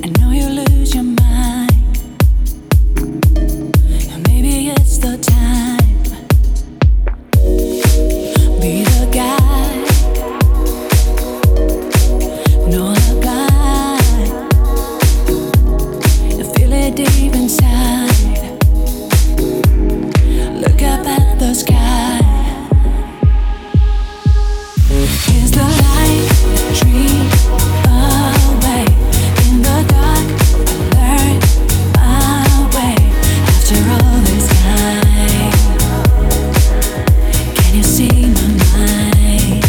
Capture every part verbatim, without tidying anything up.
know you lose your mind. Maybe it's the time. Be the guy. No lie. You feel it deep inside. Look up at the sky. Here's the light, dream away in the dark. Learn my way after all this time. Can you see my mind?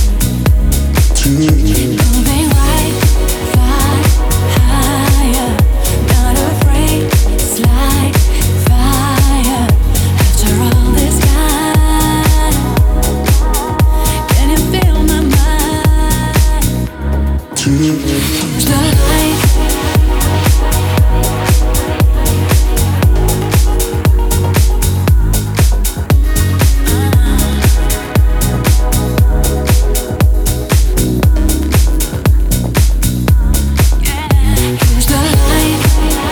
Moving right, fly higher. Not afraid, slide fire after all this time. Can you feel my mind? Here's the light. Here's the light.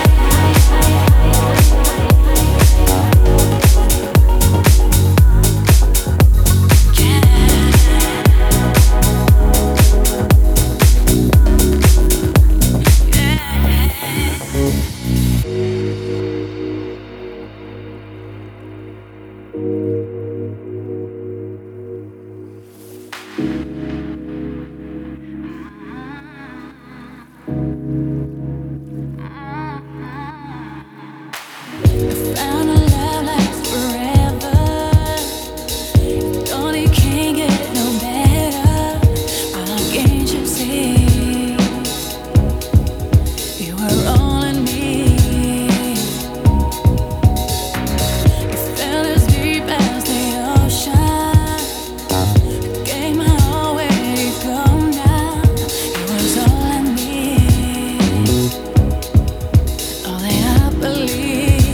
Found a love lasts forever. Don't it can't get no better. I'll gain you see. You were all I need. You fell as deep as the ocean. Gave my all where you go now. It was all I need. All that I believe.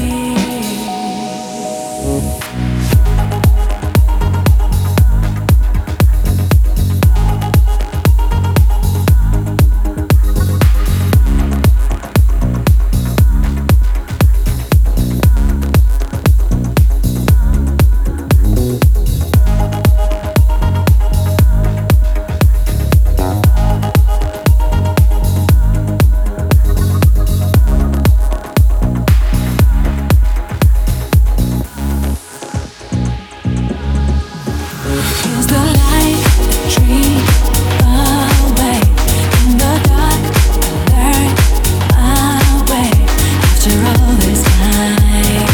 Here's the light, dream away in the dark. Learn my way after all this time.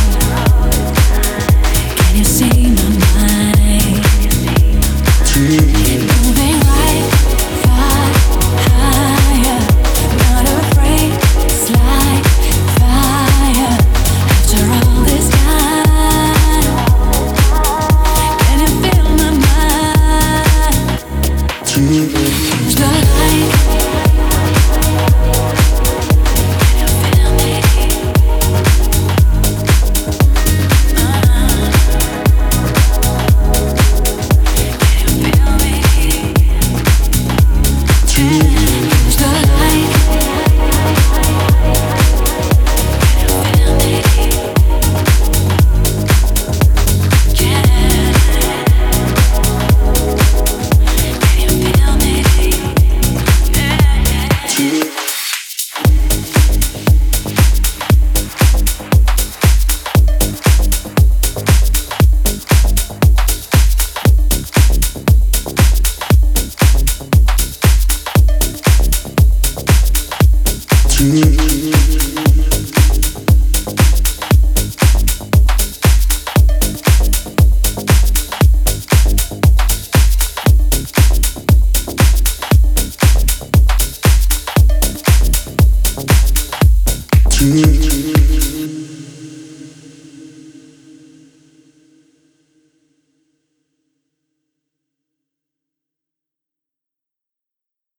Can you see my mind? Moving right, fly higher. Not afraid, slide fire after all this time. Can you feel my mind? Here's the light. Can you feel me? Uh-huh. Can you feel me? Here's the light. Can you feel me? Yeah. Can you feel me? Two. Two.